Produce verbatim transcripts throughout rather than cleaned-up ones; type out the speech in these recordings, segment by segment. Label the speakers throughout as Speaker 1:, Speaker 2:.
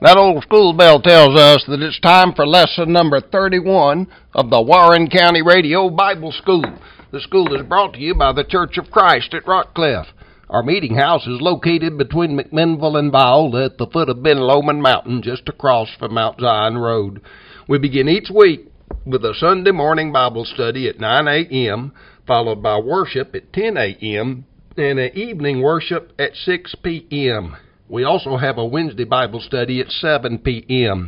Speaker 1: That old school bell tells us that it's time for lesson number thirty-one of the Warren County Radio Bible School. The school is brought to you by the Church of Christ at Rockcliffe. Our meeting house is located between McMinnville and Viola at the foot of Ben Lomond Mountain, just across from Mount Zion Road. We begin each week with a Sunday morning Bible study at nine a.m., followed by worship at ten a.m., and an evening worship at six p.m. We also have a Wednesday Bible study at seven p.m.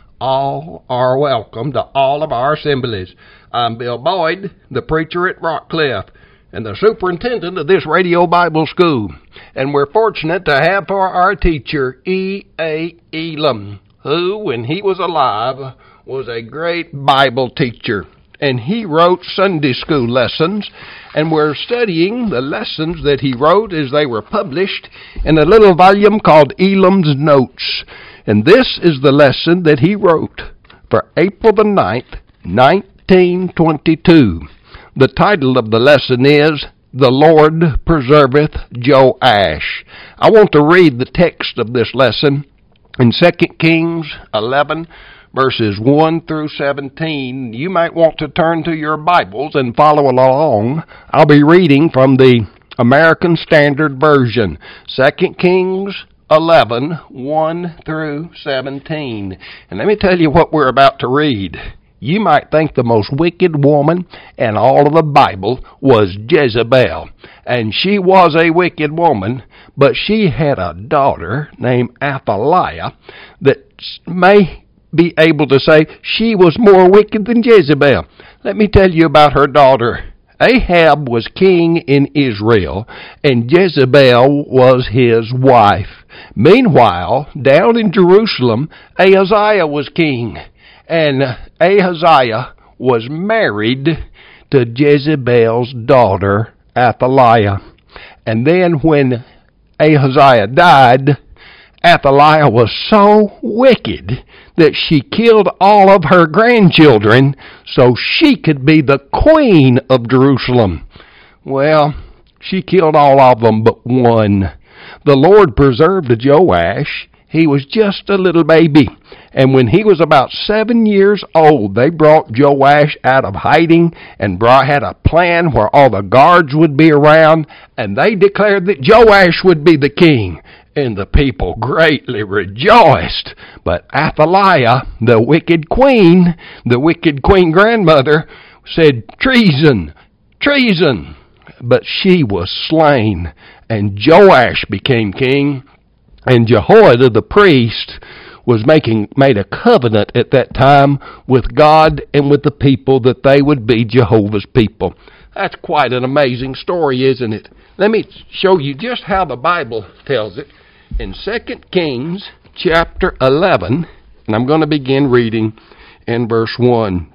Speaker 1: All are welcome to all of our assemblies. I'm Bill Boyd, the preacher at Rockcliffe, and the superintendent of this radio Bible school. And we're fortunate to have for our teacher E A. Elam, who, when he was alive, was a great Bible teacher. And he wrote Sunday school lessons, and we're studying the lessons that he wrote as they were published in a little volume called Elam's Notes. And this is the lesson that he wrote for April the ninth, nineteen twenty-two. The title of the lesson is, The Lord Preserveth Joash. I want to read the text of this lesson in Second Kings eleven, verses one through seventeen. You might want to turn to your Bibles and follow along. I'll be reading from the American Standard Version, Second Kings eleven, one through seventeen. And let me tell you what we're about to read. You might think the most wicked woman in all of the Bible was Jezebel. And she was a wicked woman, but she had a daughter named Athaliah that may be able to say she was more wicked than Jezebel. Let me tell you about her daughter. Ahab was king in Israel, and Jezebel was his wife. Meanwhile, down in Jerusalem, Ahaziah was king, and Ahaziah was married to Jezebel's daughter, Athaliah. And then when Ahaziah died, Athaliah was so wicked that she killed all of her grandchildren so she could be the queen of Jerusalem. Well, she killed all of them but one. The Lord preserved Joash. He was just a little baby. And when he was about seven years old, they brought Joash out of hiding and brought, had a plan where all the guards would be around, and they declared that Joash would be the king. And the people greatly rejoiced. But Athaliah, the wicked queen, the wicked queen grandmother, said, treason, treason. But she was slain, and Joash became king. And Jehoiada the priest was making made a covenant at that time with God and with the people that they would be Jehovah's people. That's quite an amazing story, isn't it? Let me show you just how the Bible tells it. In Second Kings chapter eleven, and I'm going to begin reading in verse one.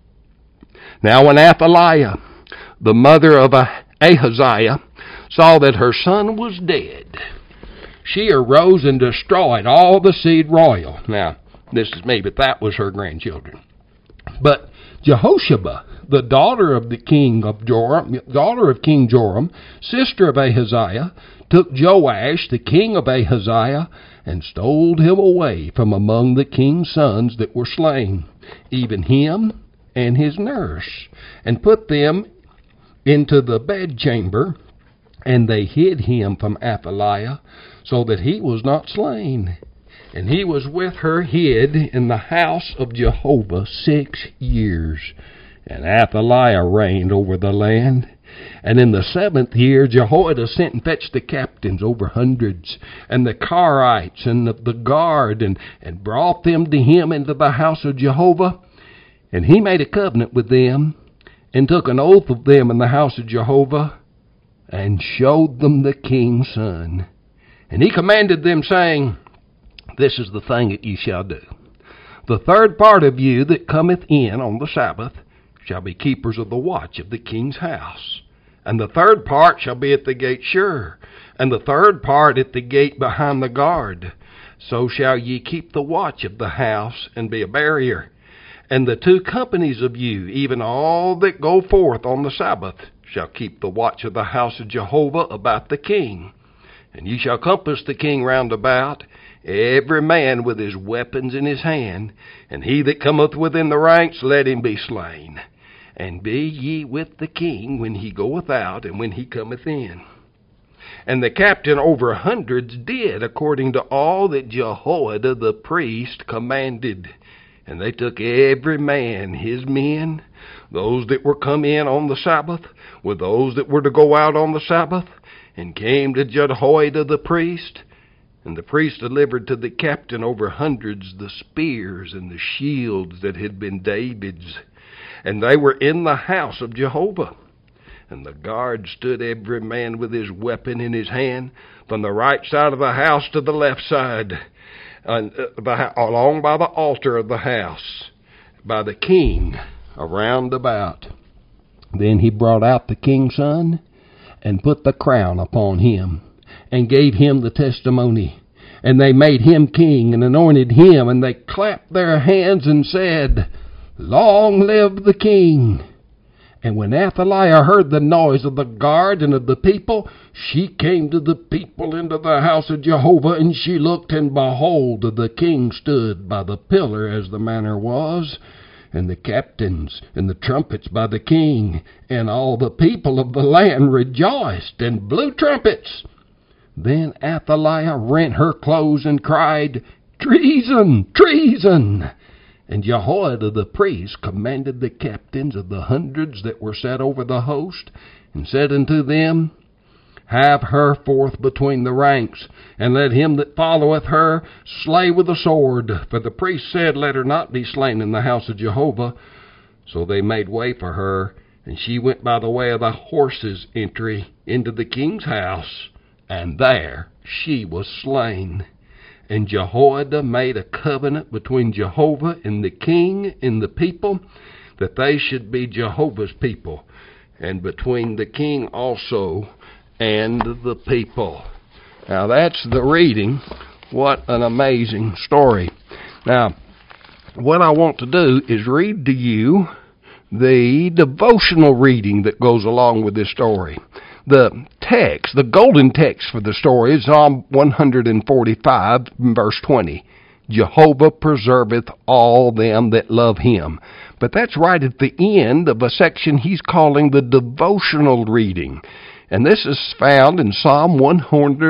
Speaker 1: Now when Athaliah, the mother of Ahaziah, saw that her son was dead, she arose and destroyed all the seed royal. Now, this is me, but that was her grandchildren. But Jehosheba, the daughter of the king of Joram, daughter of King Joram, sister of Ahaziah, took Joash, the king of Ahaziah, and stole him away from among the king's sons that were slain, even him and his nurse, and put them into the bedchamber, and they hid him from Athaliah, so that he was not slain. And he was with her hid in the house of Jehovah six years. And Athaliah reigned over the land. And in the seventh year Jehoiada sent and fetched the captains over hundreds, and the Carites, and the, the guard, and, and brought them to him into the house of Jehovah. And he made a covenant with them, and took an oath of them in the house of Jehovah, and showed them the king's son. And he commanded them, saying, This is the thing that ye shall do. The third part of you that cometh in on the Sabbath shall be keepers of the watch of the king's house. And the third part shall be at the gate sure, and the third part at the gate behind the guard. So shall ye keep the watch of the house, and be a barrier. And the two companies of you, even all that go forth on the Sabbath, shall keep the watch of the house of Jehovah about the king. And ye shall compass the king round about, every man with his weapons in his hand, and he that cometh within the ranks, let him be slain. And be ye with the king when he goeth out, and when he cometh in. And the captain over hundreds did according to all that Jehoiada the priest commanded. And they took every man his men, those that were come in on the Sabbath, with those that were to go out on the Sabbath, and came to Jehoiada the priest. And the priest delivered to the captain over hundreds the spears and the shields that had been David's. And they were in the house of Jehovah. And the guard stood every man with his weapon in his hand, from the right side of the house to the left side, and, uh, the, along by the altar of the house, by the king around about. Then he brought out the king's son, and put the crown upon him, and gave him the testimony. And they made him king, and anointed him, and they clapped their hands and said, Long live the king! And when Athaliah heard the noise of the guard and of the people, she came to the people into the house of Jehovah, and she looked, and behold, the king stood by the pillar as the manner was, and the captains and the trumpets by the king, and all the people of the land rejoiced and blew trumpets. Then Athaliah rent her clothes and cried, Treason! Treason! And Jehoiada the priest commanded the captains of the hundreds that were set over the host, and said unto them, Have her forth between the ranks, and let him that followeth her slay with the sword. For the priest said, Let her not be slain in the house of Jehovah. So they made way for her, and she went by the way of the horses' entry into the king's house, and there she was slain. And Jehoiada made a covenant between Jehovah and the king and the people, that they should be Jehovah's people, and between the king also and the people. Now that's the reading. What an amazing story. Now, what I want to do is read to you the devotional reading that goes along with this story. The text, the golden text for the story is Psalm one forty-five, verse twenty. Jehovah preserveth all them that love him. But that's right at the end of a section he's calling the devotional reading. And this is found in Psalm one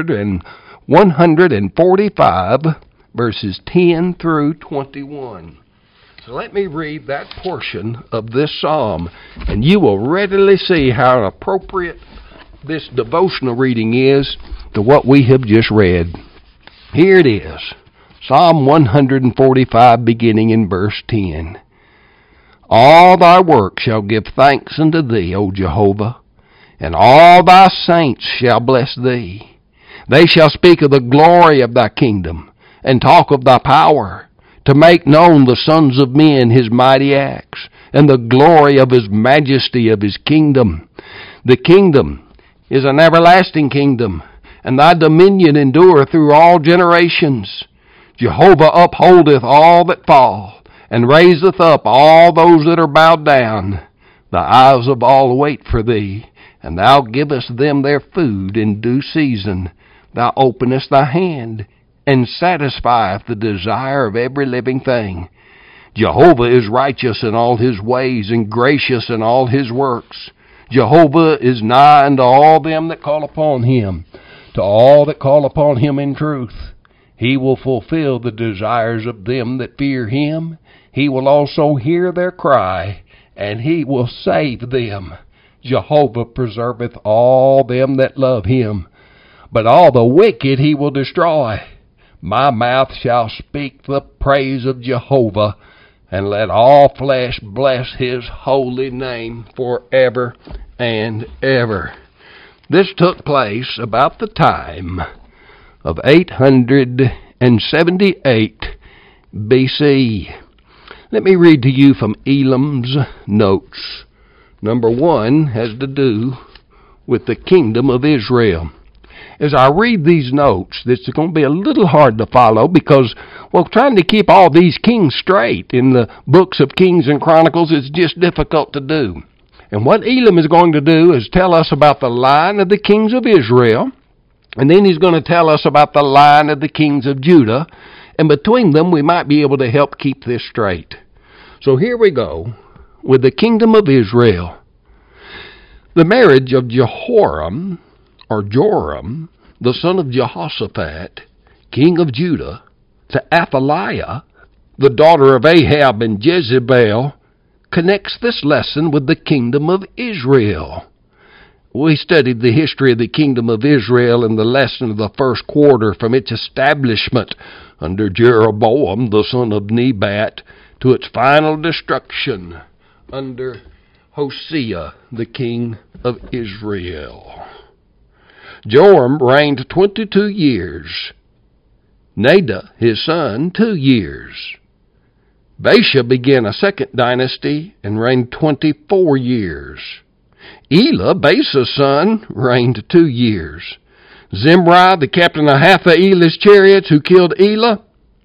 Speaker 1: forty-five, verses ten through twenty-one. So let me read that portion of this psalm, and you will readily see how appropriate this devotional reading is to what we have just read. Here it is, Psalm one forty-five, beginning in verse ten. All thy works shall give thanks unto thee, O Jehovah, and all thy saints shall bless thee. They shall speak of the glory of thy kingdom, and talk of thy power, to make known the sons of men his mighty acts, and the glory of his majesty of his kingdom. The kingdom is an everlasting kingdom, and thy dominion endureth through all generations. Jehovah upholdeth all that fall, and raiseth up all those that are bowed down. The eyes of all wait for thee, and thou givest them their food in due season. Thou openest thy hand, and satisfieth the desire of every living thing. Jehovah is righteous in all his ways, and gracious in all his works. Jehovah is nigh unto all them that call upon him, to all that call upon him in truth. He will fulfill the desires of them that fear him. He will also hear their cry, and he will save them. Jehovah preserveth all them that love him, but all the wicked he will destroy. My mouth shall speak the praise of Jehovah, and let all flesh bless his holy name forever and ever. This took place about the time of eight hundred seventy-eight B C. Let me read to you from Elam's notes. Number one has to do with the kingdom of Israel. As I read these notes, it's going to be a little hard to follow because, well, trying to keep all these kings straight in the books of Kings and Chronicles is just difficult to do. And what Elam is going to do is tell us about the line of the kings of Israel, And then he's going to tell us about the line of the kings of Judah. And between them, we might be able to help keep this straight. So here we go with the kingdom of Israel. The marriage of Jehoram, or Joram, the son of Jehoshaphat, king of Judah, to Athaliah, the daughter of Ahab and Jezebel, connects this lesson with the kingdom of Israel. We studied the history of the kingdom of Israel in the lesson of the first quarter, from its establishment under Jeroboam, the son of Nebat, to its final destruction under Hosea, the king of Israel. Joram reigned twenty-two years. Nadab, his son, two years. Baasha began a second dynasty and reigned twenty-four years. Elah, Baasha's son, reigned two years. Zimri, the captain of half of Elah's chariots, who killed Elah,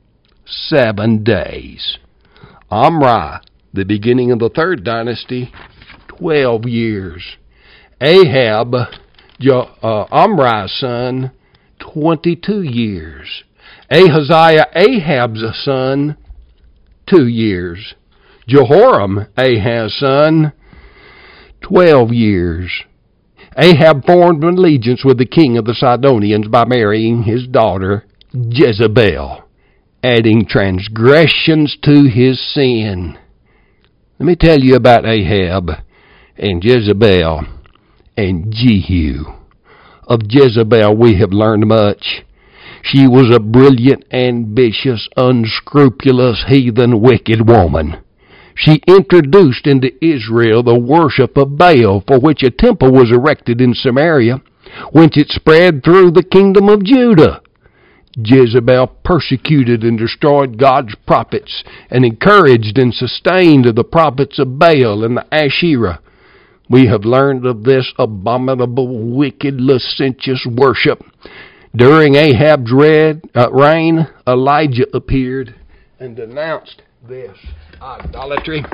Speaker 1: seven days. Omri, the beginning of the third dynasty, twelve years. Ahab, jo- uh, Omri's son, twenty-two years. Ahaziah, Ahab's son, two years. Jehoram, Ahab's son, twelve years. Ahab formed an allegiance with the king of the Sidonians by marrying his daughter Jezebel, adding transgressions to his sin. Let me tell you about Ahab and Jezebel and Jehu. Of Jezebel we have learned much. She was a brilliant, ambitious, unscrupulous, heathen, wicked woman. She introduced into Israel the worship of Baal, for which a temple was erected in Samaria, whence it spread through the kingdom of Judah. Jezebel persecuted and destroyed God's prophets, and encouraged and sustained the prophets of Baal and the Asherah. We have learned of this abominable, wicked, licentious worship. During Ahab's red, uh, reign, Elijah appeared and denounced this idolatry.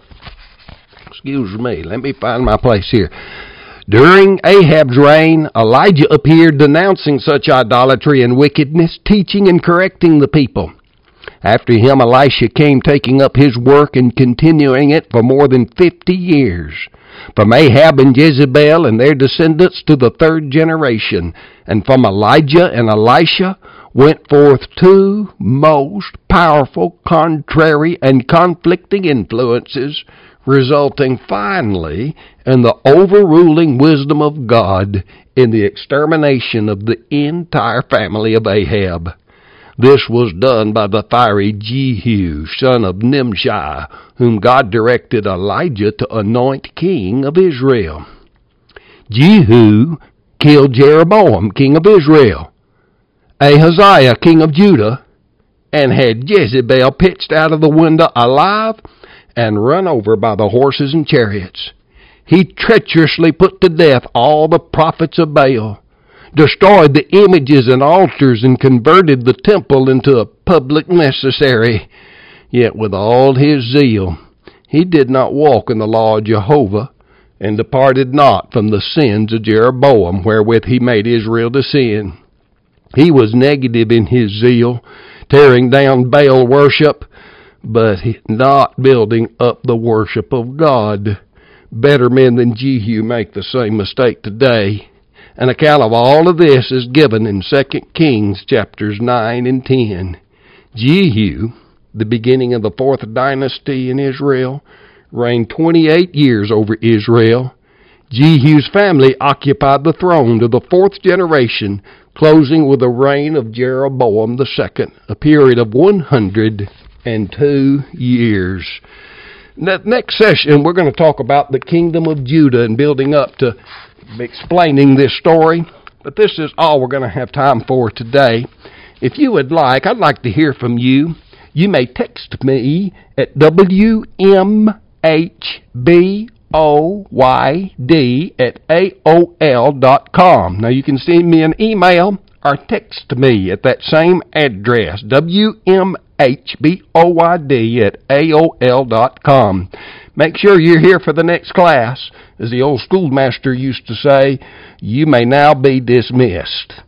Speaker 1: Excuse me, let me find my place here. During Ahab's reign, Elijah appeared denouncing such idolatry and wickedness, teaching and correcting the people. After him, Elisha came, taking up his work and continuing it for more than fifty years. From Ahab and Jezebel and their descendants to the third generation, and from Elijah and Elisha went forth two most powerful, contrary, and conflicting influences, resulting finally in the overruling wisdom of God in the extermination of the entire family of Ahab. This was done by the fiery Jehu, son of Nimshi, whom God directed Elijah to anoint king of Israel. Jehu killed Jeroboam, king of Israel, Ahaziah, king of Judah, and had Jezebel pitched out of the window alive and run over by the horses and chariots. He treacherously put to death all the prophets of Baal, destroyed the images and altars, and converted the temple into a public necessary. Yet with all his zeal, he did not walk in the law of Jehovah, and departed not from the sins of Jeroboam, wherewith he made Israel to sin. He was negative in his zeal, tearing down Baal worship, but not building up the worship of God. Better men than Jehu make the same mistake today. An account of all of this is given in Second Kings chapters nine and ten. Jehu, the beginning of the fourth dynasty in Israel, reigned twenty-eight years over Israel. Jehu's family occupied the throne to the fourth generation, closing with the reign of Jeroboam the second, a period of one hundred two years. That next session, we're going to talk about the kingdom of Judah and building up to explaining this story. But this is all we're going to have time for today. If you would like, I'd like to hear from you. You may text me at W M H B O Y D at A O L dot com. Now you can send me an email or text me at that same address, W M H B O Y D at A O L dot com. Make sure you're here for the next class. As the old schoolmaster used to say, you may now be dismissed.